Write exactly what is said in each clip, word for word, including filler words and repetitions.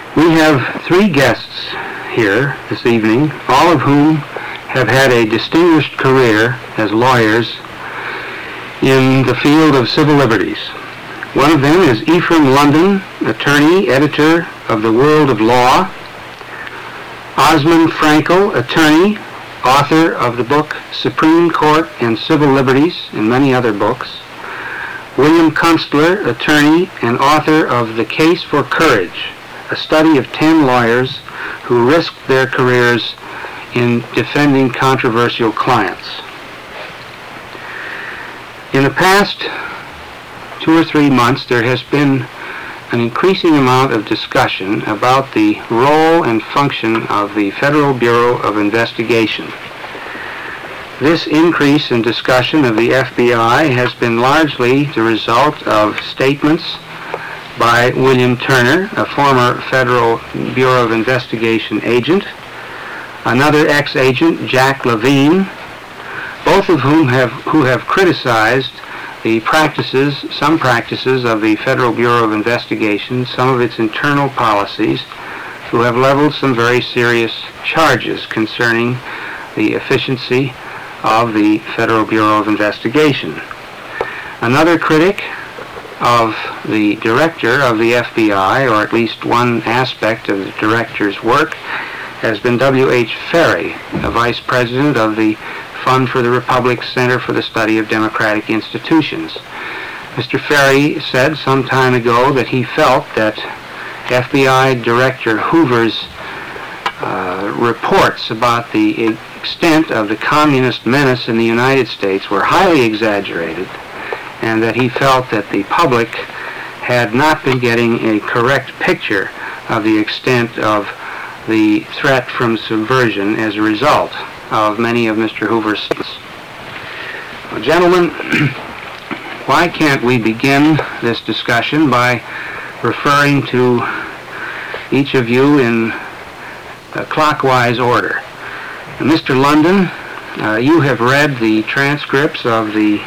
We have three guests here this evening, all of whom have had a distinguished career as lawyers in the field of civil liberties. One of them is Ephraim London, attorney, editor of The World of Law. Osmond Frankel, attorney, author of the book Supreme Court and Civil Liberties and many other books. William Kunstler, attorney and author of The Case for Courage, a study of ten lawyers who risked their careers in defending controversial clients. In the past two or three months, there has been an increasing amount of discussion about the role and function of the Federal Bureau of Investigation. This increase in discussion of the F B I has been largely the result of statements by William Turner, a former Federal Bureau of Investigation agent, another ex-agent, Jack Levine, both of whom have who have criticized the practices, some practices of the Federal Bureau of Investigation, some of its internal policies, who have leveled some very serious charges concerning the efficiency of the Federal Bureau of Investigation. Another critic of the director of the F B I, or at least one aspect of the director's work, has been W H Ferry, a vice president of the Fund for the Republic's Center for the Study of Democratic Institutions. Mister Ferry said some time ago that he felt that F B I Director Hoover's uh, reports about the extent of the communist menace in the United States were highly exaggerated, and that he felt that the public had not been getting a correct picture of the extent of the threat from subversion as a result of many of Mister Hoover's statements. Well, gentlemen, why can't we begin this discussion by referring to each of you in a clockwise order? Mister London, uh, you have read the transcripts of the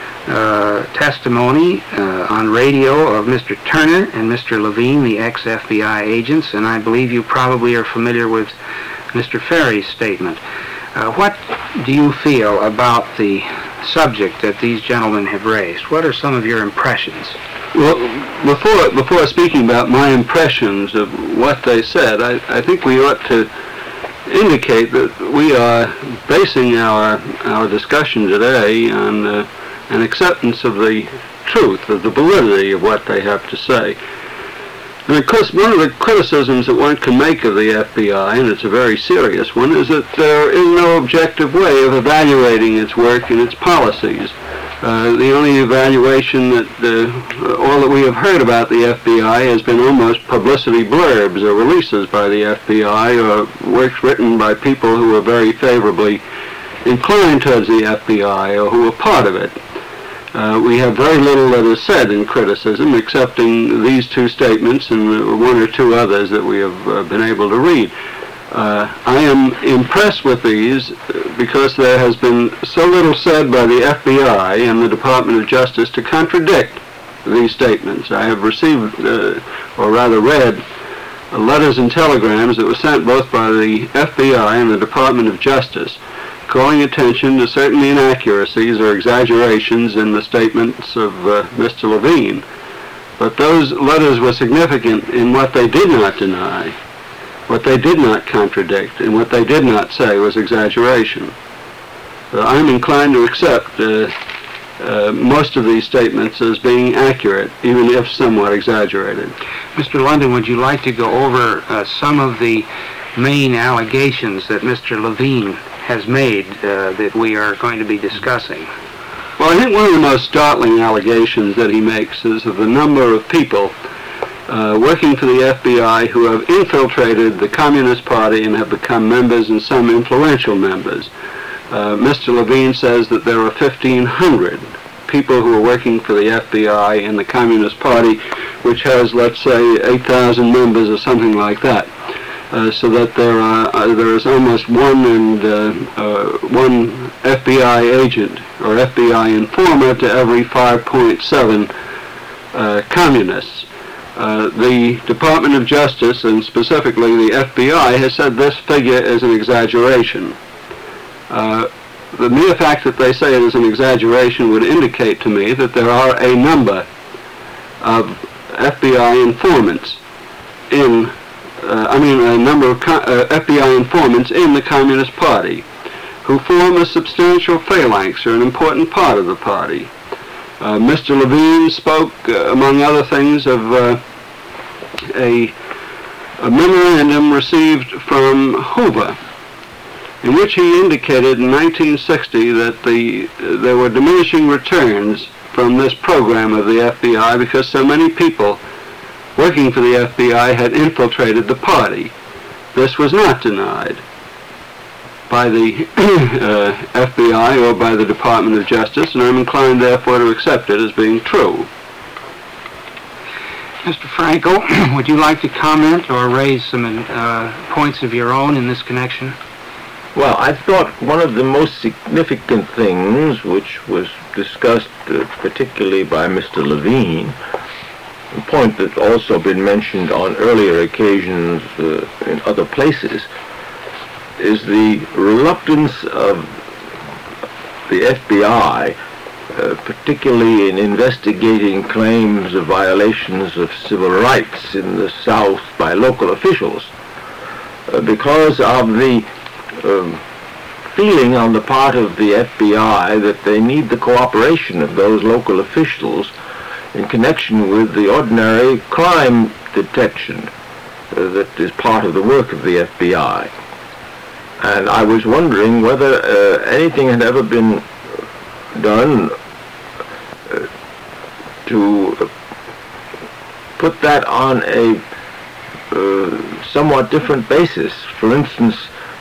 uh, testimony uh, on radio of Mister Turner and Mister Levine, the ex-F B I agents, and I believe you probably are familiar with Mister Ferry's statement. Uh, what do you feel about the subject that these gentlemen have raised? What are some of your impressions? Well, before before speaking about my impressions of what they said, I, I think we ought to indicate that we are basing our our discussion today on uh, an acceptance of the truth, of the validity of what they have to say. And of course, one of the criticisms that one can make of the F B I, and it's a very serious one, is that there is no objective way of evaluating its work and its policies. Uh, the only evaluation that, uh, all that we have heard about the F B I has been almost publicity blurbs or releases by the F B I or works written by people who are very favorably inclined towards the F B I or who are part of it. Uh, we have very little that is said in criticism, excepting these two statements and one or two others that we have uh, been able to read. Uh, I am impressed with these because there has been so little said by the F B I and the Department of Justice to contradict these statements. I have received, uh, or rather read, uh, letters and telegrams that were sent both by the F B I and the Department of Justice, calling attention to certain inaccuracies or exaggerations in the statements of uh, Mister Levine. But those letters were significant in what they did not deny, what they did not contradict, and what they did not say was exaggeration. Uh, I'm inclined to accept uh, uh, most of these statements as being accurate, even if somewhat exaggerated. Mister London, would you like to go over uh, some of the main allegations that Mister Levine has made uh, that we are going to be discussing? Well, I think one of the most startling allegations that he makes is of the number of people uh, working for the F B I who have infiltrated the Communist Party and have become members, and some influential members. Uh, Mister Levine says that there are fifteen hundred people who are working for the F B I and the Communist Party, which has, let's say, eight thousand members or something like that. Uh, so that there are uh, there is almost one and uh, uh, one F B I agent or F B I informer to every five point seven uh, communists. Uh, the Department of Justice, and specifically the F B I, has said this figure is an exaggeration. Uh, the mere fact that they say it is an exaggeration would indicate to me that there are a number of F B I informants in, uh, I mean a number of co- uh, F B I informants in the Communist Party who form a substantial phalanx or an important part of the party. Uh, Mister Levine spoke, uh, among other things, of uh, a, a memorandum received from Hoover, in which he indicated in nineteen sixty that the uh, there were diminishing returns from this program of the F B I because so many people working for the F B I had infiltrated the party. This was not denied by the uh, F B I or by the Department of Justice, and I'm inclined therefore to accept it as being true. Mister Frankel, would you like to comment or raise some uh, points of your own in this connection? Well, I thought one of the most significant things, which was discussed uh, particularly by Mister Levine, a point that's also been mentioned on earlier occasions uh, in other places, is the reluctance of the F B I, uh, particularly in investigating claims of violations of civil rights in the South by local officials, uh, because of the um, feeling on the part of the F B I that they need the cooperation of those local officials in connection with the ordinary crime detection uh, that is part of the work of the F B I. And I was wondering whether uh, anything had ever been done uh, to put that on a uh, somewhat different basis. For instance,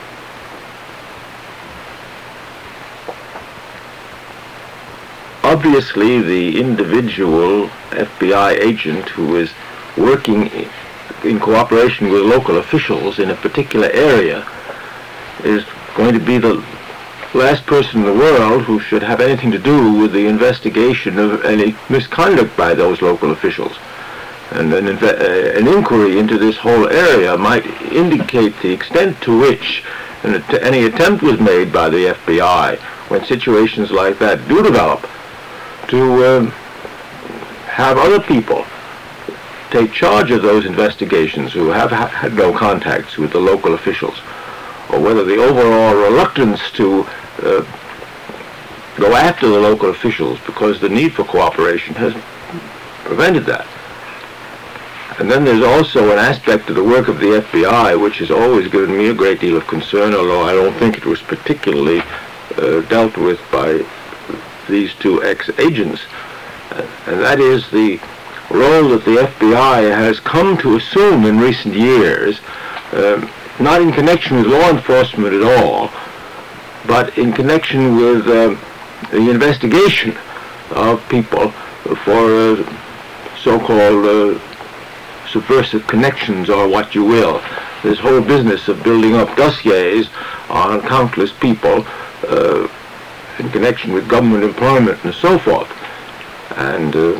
obviously the individual F B I agent who is working in cooperation with local officials in a particular area is going to be the last person in the world who should have anything to do with the investigation of any misconduct by those local officials. And an, inve- uh, an inquiry into this whole area might indicate the extent to which an att- any attempt was made by the F B I when situations like that do develop to um, have other people take charge of those investigations who have ha- had no contacts with the local officials, or whether the overall reluctance to uh, go after the local officials because the need for cooperation has prevented that. And then there's also an aspect of the work of the F B I which has always given me a great deal of concern, although I don't think it was particularly uh, dealt with by these two ex-agents, uh, and that is the role that the F B I has come to assume in recent years, um, not in connection with law enforcement at all, but in connection with um, the investigation of people for uh, so-called uh, subversive connections, or what you will. This whole business of building up dossiers on countless people uh, in connection with government employment and so forth. And uh,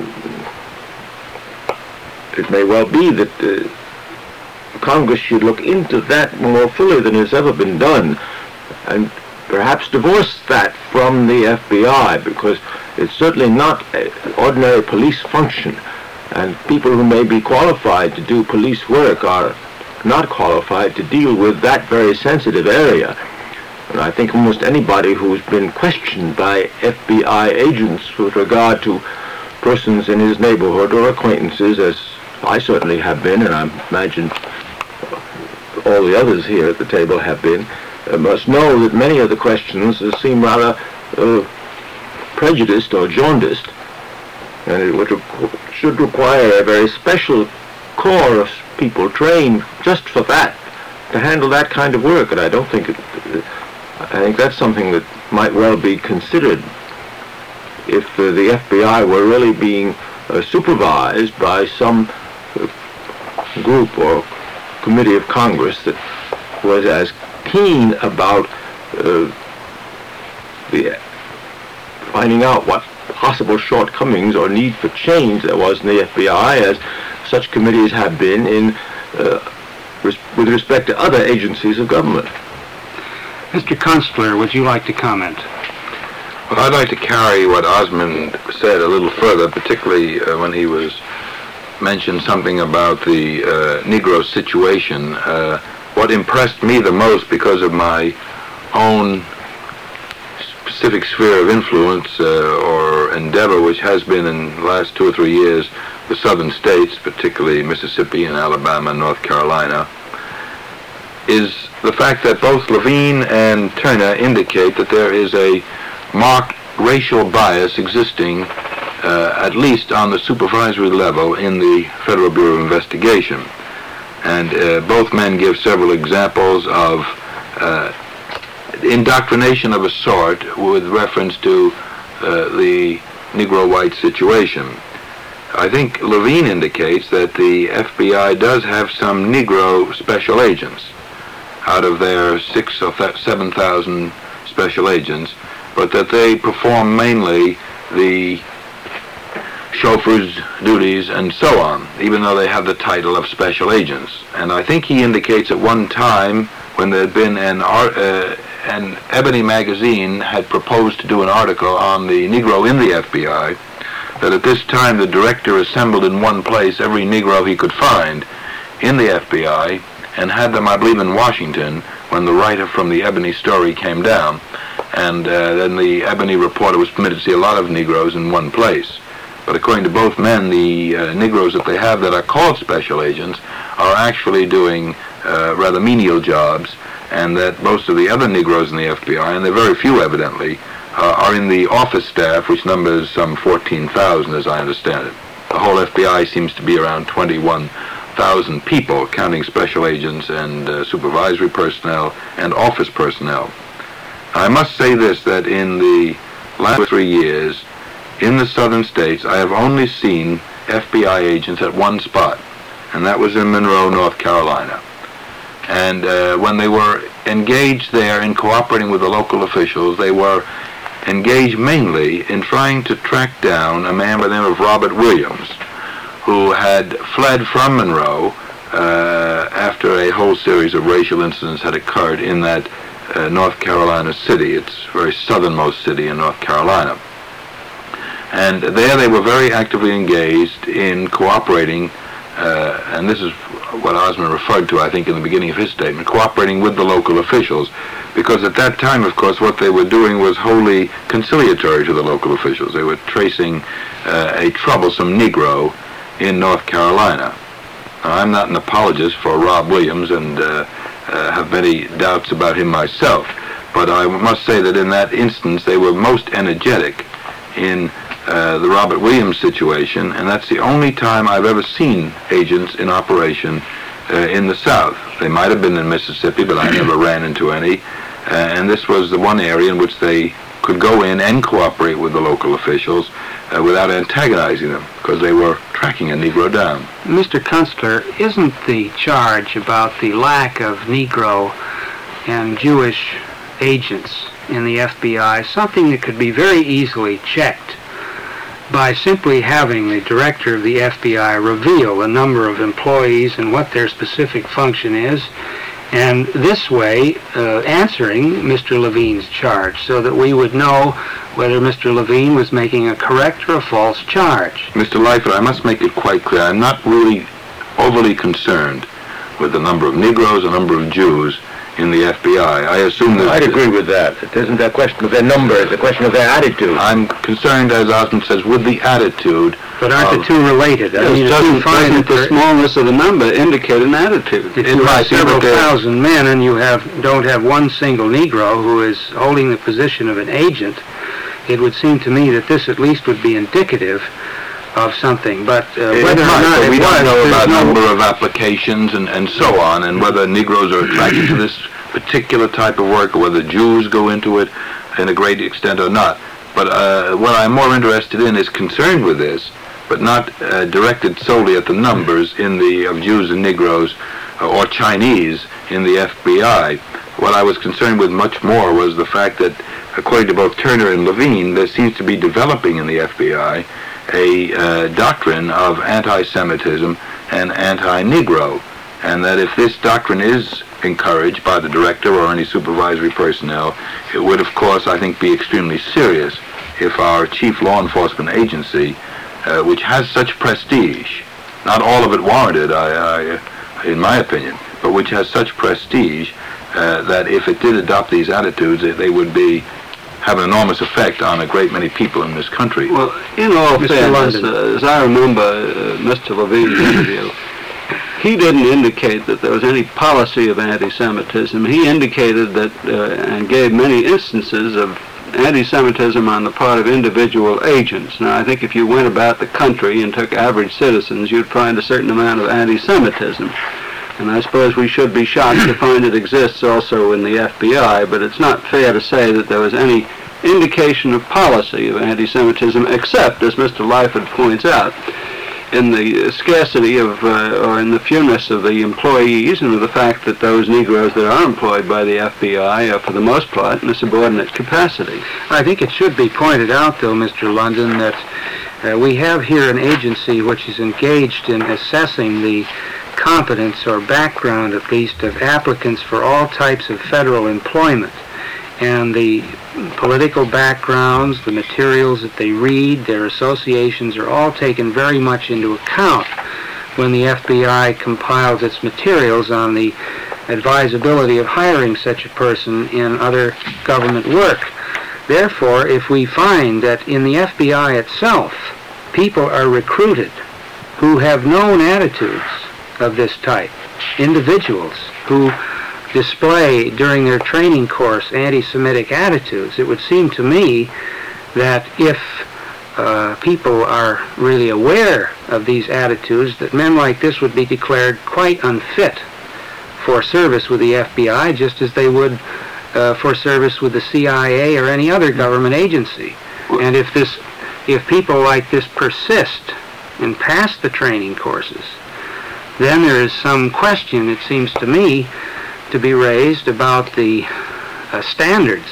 it may well be that uh, Congress should look into that more fully than has ever been done, and perhaps divorce that from the F B I, because it's certainly not an ordinary police function, and people who may be qualified to do police work are not qualified to deal with that very sensitive area. And I think almost anybody who's been questioned by F B I agents with regard to persons in his neighborhood or acquaintances, as I certainly have been, and I imagine all the others here at the table have been, uh, must know that many of the questions uh, seem rather uh, prejudiced or jaundiced, and it would requ- should require a very special corps of people trained just for that, to handle that kind of work. And I don't think it, I think that's something that might well be considered if uh, the F B I were really being uh, supervised by some uh, group or committee of Congress that was as keen about uh, the finding out what possible shortcomings or need for change there was in the F B I as such committees have been in uh, res- with respect to other agencies of government. Mister Kunstler, would you like to comment? Well, I'd like to carry what Osmond said a little further, particularly uh, when he was mentioned something about the uh, Negro situation. Uh, what impressed me the most, because of my own specific sphere of influence uh, or endeavor, which has been in the last two or three years the southern states, particularly Mississippi and Alabama and North Carolina, is the fact that both Levine and Turner indicate that there is a marked racial bias existing, uh, at least on the supervisory level, in the Federal Bureau of Investigation. And uh, both men give several examples of uh, indoctrination of a sort with reference to uh, the Negro-white situation. I think Levine indicates that the F B I does have some Negro special agents out of their six or seven thousand special agents, but that they perform mainly the chauffeur's duties and so on, even though they have the title of special agents. And I think he indicates at one time, when there had been an art, uh, an Ebony magazine had proposed to do an article on the Negro in the F B I, that at this time the director assembled in one place every Negro he could find in the F B I and had them, I believe, in Washington when the writer from the Ebony story came down. And uh, then the Ebony reporter was permitted to see a lot of Negroes in one place. But according to both men, the uh, Negroes that they have that are called special agents are actually doing uh, rather menial jobs, and that most of the other Negroes in the F B I, and they're very few evidently, uh, are in the office staff, which numbers some fourteen thousand as I understand it. The whole F B I seems to be around twenty-one thousand people, counting special agents and uh, supervisory personnel and office personnel. I must say this, that in the last three years, in the southern states, I have only seen F B I agents at one spot, and that was in Monroe, North Carolina. And uh, when they were engaged there in cooperating with the local officials, they were engaged mainly in trying to track down a man by the name of Robert Williams, who had fled from Monroe uh, after a whole series of racial incidents had occurred in that uh, North Carolina city. It's a very southernmost city in North Carolina. And there they were very actively engaged in cooperating, uh, and this is what Osmond referred to, I think, in the beginning of his statement, cooperating with the local officials, because at that time, of course, what they were doing was wholly conciliatory to the local officials. They were tracing uh, a troublesome Negro in North Carolina. Now, I'm not an apologist for Rob Williams and uh, uh, have many doubts about him myself, but I must say that in that instance they were most energetic in uh, the Robert Williams situation, and that's the only time I've ever seen agents in operation uh, in the South. They might have been in Mississippi, but I never ran into any, uh, and this was the one area in which they could go in and cooperate with the local officials uh, without antagonizing them, because they were tracking a Negro down. Mister Kunstler, isn't the charge about the lack of Negro and Jewish agents in the F B I something that could be very easily checked by simply having the director of the F B I reveal the number of employees and what their specific function is, and this way uh, answering Mister Levine's charge, so that we would know whether Mister Levine was making a correct or a false charge? Mister Lightfoot, I must make it quite clear, I'm not really overly concerned with the number of Negroes, the number of Jews in the F B I. I assume that... I'd agree with that. It isn't a question of their number, it's a question of their attitude. I'm concerned, as Osmond says, with the attitude. But aren't of, the two related? I Yes, mean, if doesn't, you find doesn't that the there- smallness of the number indicate an attitude? if It you might have be, several but there- thousand men and you have don't have one single Negro who is holding the position of an agent, it would seem to me that this at least would be indicative of something. But uh, It whether or might, not but it we was, don't know there's about no- number of applications and, and so on, and whether Negroes are attracted to this particular type of work, or whether Jews go into it in a great extent or not. But uh, what I'm more interested in is concerned with this, but not uh, directed solely at the numbers in the of Jews and Negroes uh, or Chinese in the F B I. What I was concerned with much more was the fact that, according to both Turner and Levine, there seems to be developing in the F B I a uh, doctrine of anti-Semitism and anti-Negro, and that if this doctrine is encouraged by the director or any supervisory personnel, it would, of course, I think, be extremely serious if our chief law enforcement agency, uh, which has such prestige, not all of it warranted, I, I, in my opinion, but which has such prestige uh, that if it did adopt these attitudes, they would be have an enormous effect on a great many people in this country. Well, in all Mister fairness, London. uh, as I remember uh, Mister Levine's interview, he didn't indicate that there was any policy of anti-Semitism. He indicated that uh, and gave many instances of anti-Semitism on the part of individual agents. Now, I think if you went about the country and took average citizens, you'd find a certain amount of anti-Semitism. And I suppose we should be shocked to find it exists also in the F B I, but it's not fair to say that there was any indication of policy of anti-Semitism, except, as Mister Lyford points out, in the scarcity of, uh, or in the fewness of the employees, and of the fact that those Negroes that are employed by the F B I are, for the most part, in a subordinate capacity. I think it should be pointed out, though, Mister London, that uh, we have here an agency which is engaged in assessing the competence or background, at least, of applicants for all types of federal employment. And the political backgrounds, the materials that they read, their associations are all taken very much into account when the F B I compiles its materials on the advisability of hiring such a person in other government work. Therefore, if we find that in the F B I itself, people are recruited who have known attitudes of this type, individuals who display during their training course anti-Semitic attitudes, it would seem to me that if uh, people are really aware of these attitudes, that men like this would be declared quite unfit for service with the F B I, just as they would uh, for service with the C I A or any other government agency. And if this, if people like this persist and pass the training courses, then there is some question, it seems to me, to be raised about the uh, standards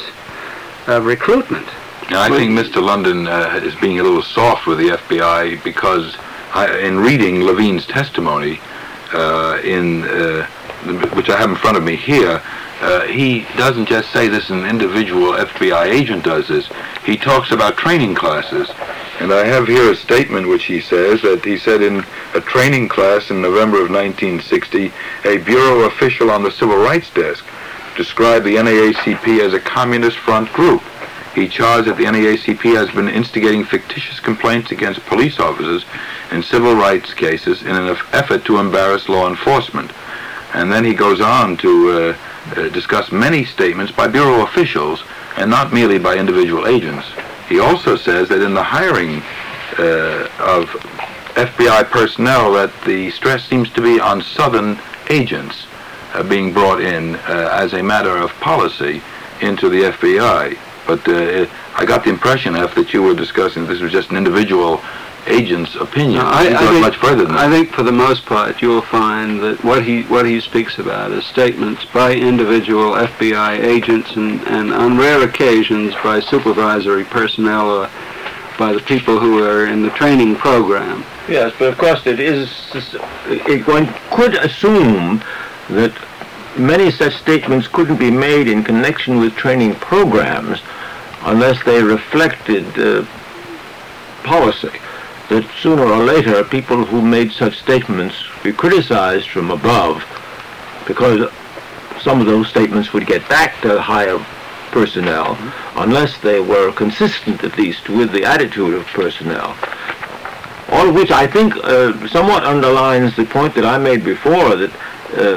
of recruitment. Now, I think Mister London uh, is being a little soft with the F B I because I, in reading Levine's testimony, uh, in uh, which I have in front of me here, uh, he doesn't just say this an individual F B I agent does this. He talks about training classes. And I have here a statement which he says that he said in a training class in November of nineteen sixty, a bureau official on the civil rights desk described the N double A C P as a communist front group. He charged that the N double A C P has been instigating fictitious complaints against police officers in civil rights cases in an effort to embarrass law enforcement. And then he goes on to uh, uh, discuss many statements by bureau officials and not merely by individual agents. He also says that in the hiring uh, of F B I personnel that the stress seems to be on Southern agents uh, being brought in uh, as a matter of policy into the F B I. But uh, I got the impression, F, that you were discussing this was just an individual agent's opinion. No, I, He I goes think, much further than that. I think for the most part you'll find that what he what he speaks about is statements by individual F B I agents and, and on rare occasions by supervisory personnel or by the people who are in the training program. Yes, but of course it is, it, one could assume that many such statements couldn't be made in connection with training programs unless they reflected uh, policy. That sooner or later people who made such statements be criticized from above because some of those statements would get back to higher personnel unless they were consistent at least with the attitude of personnel. All of which I think uh, somewhat underlines the point that I made before, that uh,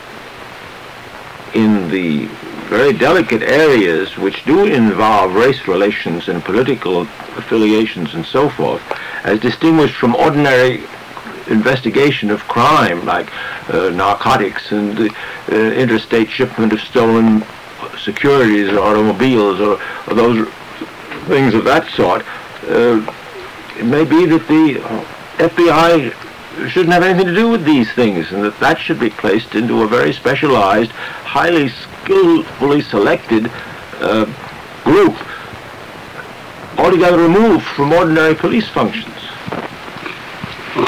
in the very delicate areas which do involve race relations and political affiliations and so forth, as distinguished from ordinary investigation of crime like uh, narcotics and the uh, interstate shipment of stolen securities or automobiles or, or those things of that sort, uh, it may be that the F B I shouldn't have anything to do with these things, and that that should be placed into a very specialized, highly skillfully selected uh, group, altogether removed from ordinary police functions.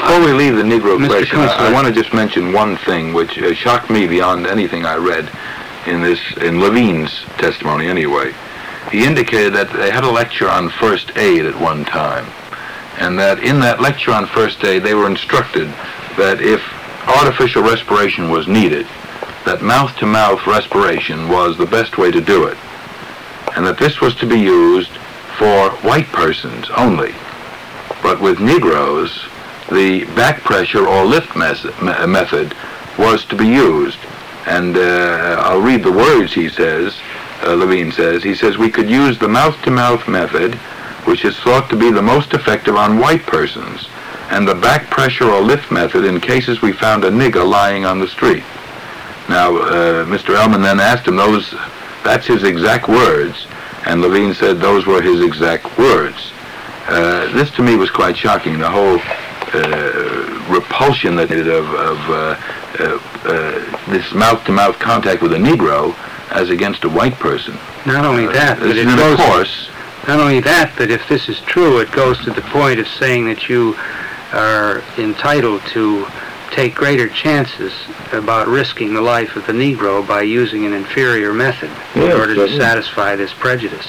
Before we leave the Negro Mister question, I, I Kunstler. want to just mention one thing which uh, shocked me beyond anything I read in this, in Levine's testimony anyway. He indicated that they had a lecture on first aid at one time, and that in that lecture on first aid they were instructed that if artificial respiration was needed, that mouth-to-mouth respiration was the best way to do it, and that this was to be used for white persons only. But with Negroes, the back pressure or lift mes- me- method was to be used. And uh, I'll read the words he says, uh, Levine says. He says, we could use the mouth-to-mouth method, which is thought to be the most effective on white persons, and the back pressure or lift method in cases we found a nigger lying on the street. Now, uh, Mister Ellman then asked him, those, that's his exact words, and Levine said those were his exact words. Uh, this to me was quite shocking, the whole uh, repulsion that it of, of uh, uh, uh, this mouth-to-mouth contact with a Negro as against a white person. Not only that, Uh, but it and goes, of course, not only that, but if this is true, it goes to the point of saying that you are entitled to take greater chances about risking the life of the Negro by using an inferior method in Yes, order to certainly. satisfy this prejudice.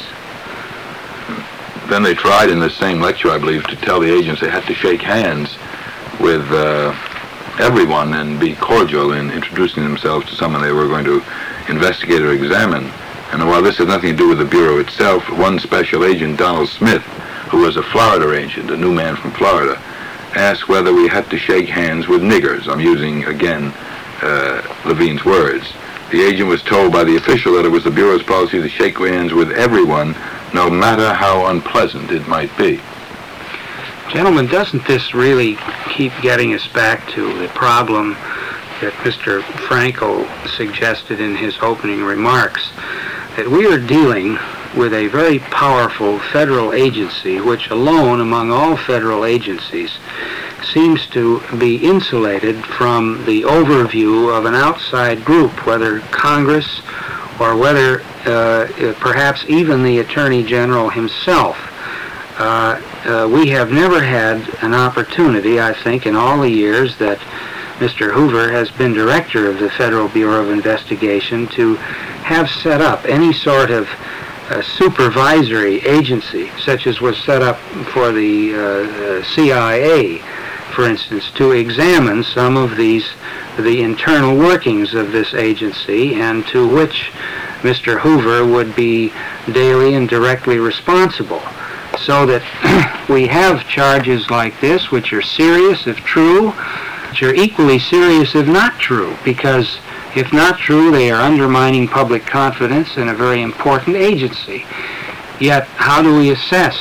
then they tried in the same lecture, I believe, to tell the agents they had to shake hands with uh, everyone and be cordial in introducing themselves to someone they were going to investigate or examine. And while this had nothing to do with the Bureau itself, one special agent, Donald Smith, who was a Florida agent, a new man from Florida, asked whether we had to shake hands with niggers. I'm using, again, uh, Levine's words. The agent was told by the official that it was the Bureau's policy to shake hands with everyone, no matter how unpleasant it might be. Gentlemen, doesn't this really keep getting us back to the problem that Mister Franco suggested in his opening remarks, that we are dealing with a very powerful federal agency which alone among all federal agencies seems to be insulated from the overview of an outside group, whether Congress or whether uh, perhaps even the Attorney General himself. Uh, uh, we have never had an opportunity, I think, in all the years that Mister Hoover has been director of the Federal Bureau of Investigation to have set up any sort of uh, supervisory agency, such as was set up for the uh, uh, C I A, for instance, to examine some of these, the internal workings of this agency, and to which Mister Hoover would be daily and directly responsible. So that we have charges like this, which are serious if true, which are equally serious if not true, because if not true, they are undermining public confidence in a very important agency. Yet, how do we assess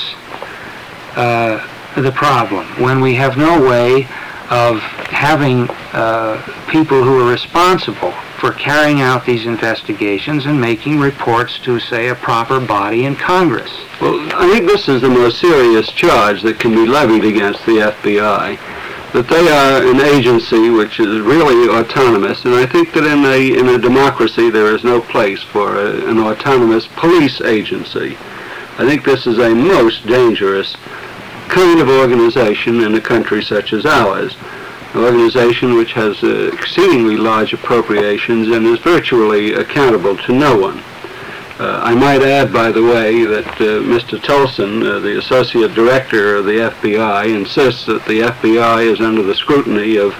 uh, the problem when we have no way of having uh, people who are responsible for carrying out these investigations and making reports to, say, a proper body in Congress? Well, I think this is the most serious charge that can be levied against the F B I, that they are an agency which is really autonomous, and I think that in a in a democracy there is no place for a, an autonomous police agency. I think this is a most dangerous kind of organization in a country such as ours, an organization which has uh, exceedingly large appropriations and is virtually accountable to no one. Uh, I might add, by the way, that uh, Mister Tolson, uh, the Associate Director of the F B I, insists that the F B I is under the scrutiny of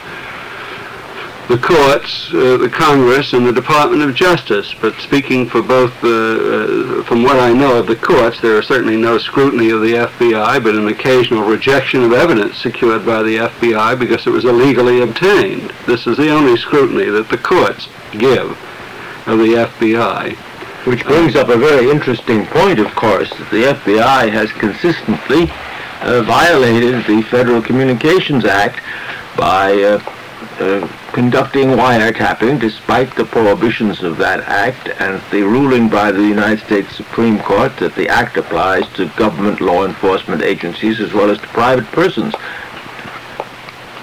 the courts, uh, the Congress, and the Department of Justice. But speaking for both, uh, uh, from what I know of the courts, there is certainly no scrutiny of the F B I, but an occasional rejection of evidence secured by the F B I because it was illegally obtained. This is the only scrutiny that the courts give of the F B I. Which brings up a very interesting point, of course, that the F B I has consistently uh, violated the Federal Communications Act by uh, uh, conducting wiretapping despite the prohibitions of that act and the ruling by the United States Supreme Court that the act applies to government law enforcement agencies as well as to private persons.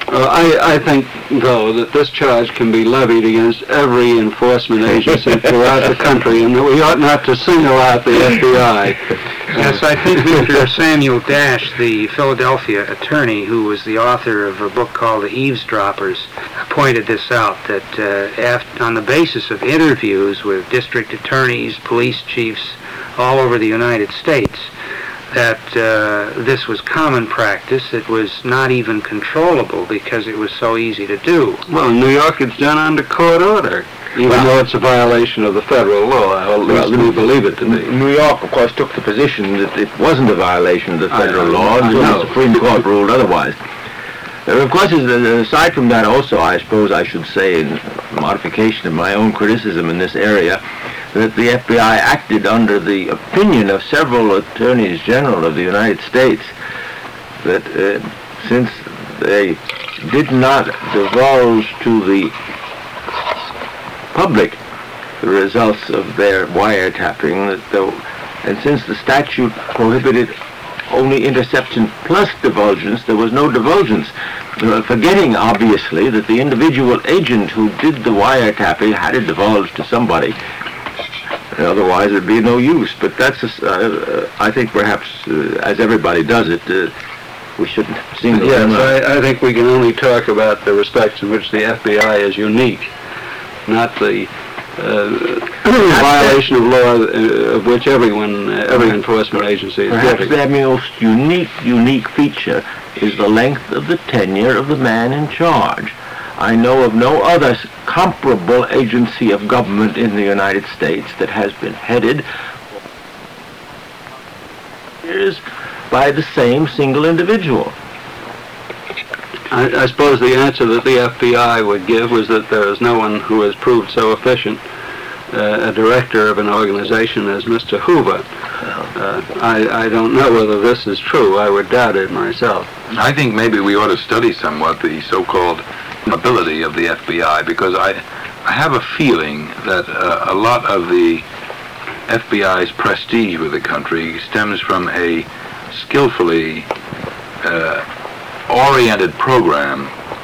Uh, I, I think, though, that this charge can be levied against every enforcement agency throughout the country, and that we ought not to single out the F B I. Yes, I think Mister Samuel Dash, the Philadelphia attorney who was the author of a book called The Eavesdroppers, pointed this out, that uh, after, on the basis of interviews with district attorneys, police chiefs all over the United States, that uh, this was common practice. It was not even controllable because it was so easy to do. Well, in New York, it's done under court order, even well, though it's a violation of the federal law. At least well, we believe it to be. New York, of course, took the position that it wasn't a violation of the federal I, law I until know. the Supreme Court ruled otherwise. Uh, of course, aside from that also, I suppose I should say, in modification of my own criticism in this area, that the F B I acted under the opinion of several attorneys general of the United States, that uh, since they did not divulge to the public the results of their wiretapping, that though, and since the statute prohibited only interception plus divulgence, there was no divulgence, uh, forgetting obviously that the individual agent who did the wiretapping had to divulge to somebody. Otherwise, there'd be no use. But that's, a, uh, I think, perhaps, uh, as everybody does it, uh, we shouldn't single them out. Yes, I, I think we can only talk about the respects in which the F B I is unique, not the uh, violation of law uh, of which everyone, uh, every enforcement agency is Perhaps guilty. their most unique, unique feature is the length of the tenure of the man in charge. I know of no other comparable agency of government in the United States that has been headed by the same single individual. I, I suppose the answer that the F B I would give was that there is no one who has proved so efficient uh, a director of an organization as Mister Hoover. Uh, I, I don't know whether this is true. I would doubt it myself. I think maybe we ought to study somewhat the so-called ability of the F B I, because I, I have a feeling that uh, a lot of the F B I's prestige with the country stems from a skillfully uh, oriented program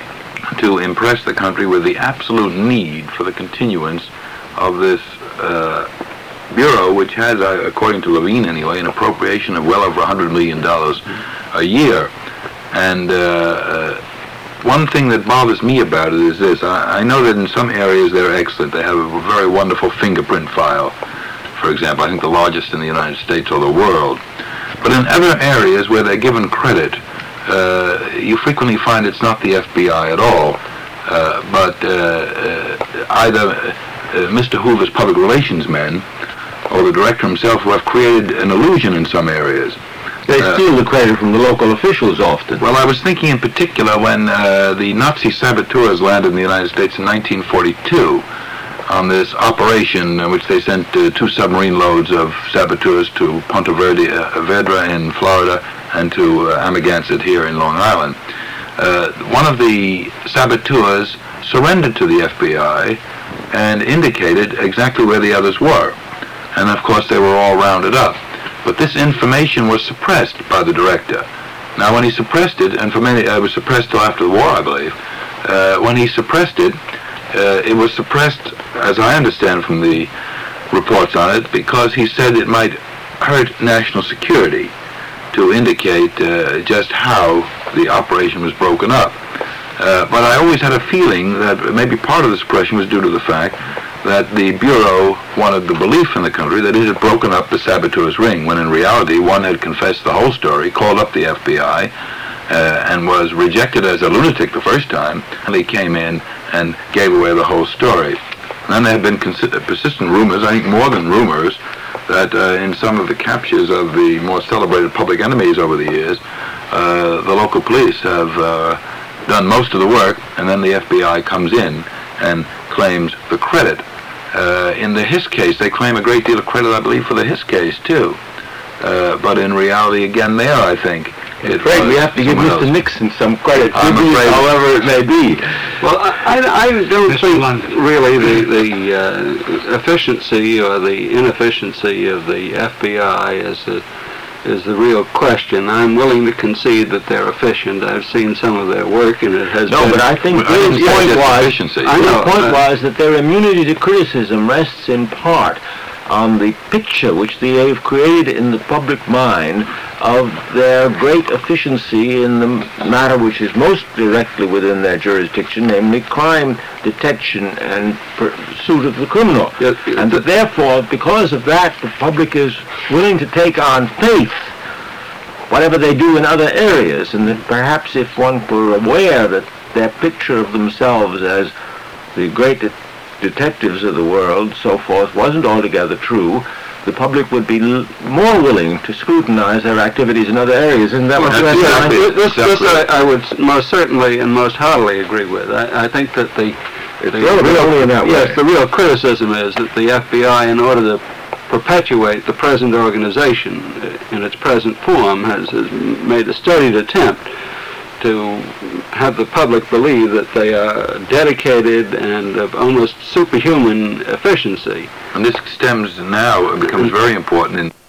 to impress the country with the absolute need for the continuance of this uh, bureau, which has, uh, according to Levine anyway, an appropriation of well over one hundred million dollars a year. And uh, uh, one thing that bothers me about it is this. I, I know that in some areas they're excellent. They have a very wonderful fingerprint file, for example. I think the largest in the United States or the world. But in other areas where they're given credit, uh, you frequently find it's not the F B I at all, uh, but uh, uh, either uh, Mister Hoover's public relations men or the director himself, who have created an illusion in some areas. They Uh, steal the credit from the local officials often. Well, I was thinking in particular when uh, the Nazi saboteurs landed in the United States in nineteen forty-two on this operation in which they sent uh, two submarine loads of saboteurs to Ponte Verde, uh, Vedra in Florida and to uh, Amagansett here in Long Island. Uh, one of the saboteurs surrendered to the F B I and indicated exactly where the others were. And of course they were all rounded up. But this information was suppressed by the director. Now, when he suppressed it, and for many, uh, it was suppressed till after the war, I believe. Uh, when he suppressed it, uh, it was suppressed, as I understand from the reports on it, because he said it might hurt national security to indicate uh, just how the operation was broken up. Uh, but I always had a feeling that maybe part of the suppression was due to the fact that the Bureau wanted the belief in the country that it had broken up the saboteur's ring, when in reality one had confessed the whole story, called up the F B I, uh, and was rejected as a lunatic the first time, and he came in and gave away the whole story. And then there have been consi- persistent rumors, I think more than rumors, that uh, in some of the captures of the more celebrated public enemies over the years, uh, the local police have uh, done most of the work, and then the F B I comes in and claims the credit. Uh, in the Hiss case, they claim a great deal of credit, I believe, for the Hiss case, too. Uh, but in reality, again, there, I think, I'm afraid we have to give Mister else. Nixon some credit, I'm afraid. however it may be. Well, I, I don't Mister think London. really the, the uh, efficiency or the inefficiency of the F B I is a, is the real question. I'm willing to concede that they're efficient. I've seen some of their work, and it has No, been... but I think But I didn't Will's say point just was, efficiency. I know, Will's point uh, was that their immunity to criticism rests in part on the picture which they have created in the public mind of their great efficiency in the matter which is most directly within their jurisdiction, namely crime detection and pursuit of the criminal. Yes, And that therefore, because of that, the public is willing to take on faith whatever they do in other areas, and that perhaps if one were aware that their picture of themselves as the great de- detectives of the world, so forth, wasn't altogether true, the public would be l- more willing to scrutinize their activities in other areas. Isn't that what Well, you're that's saying? exactly- This, this Exactly. I, I would s- most certainly and most heartily agree with. I, I think that the, It's the relevant only in that way. yes, the real criticism is that the F B I, in order to perpetuate the present organization uh, in its present form, has, has made a studied attempt to have the public believe that they are dedicated and of almost superhuman efficiency. And this stems now, becomes very important in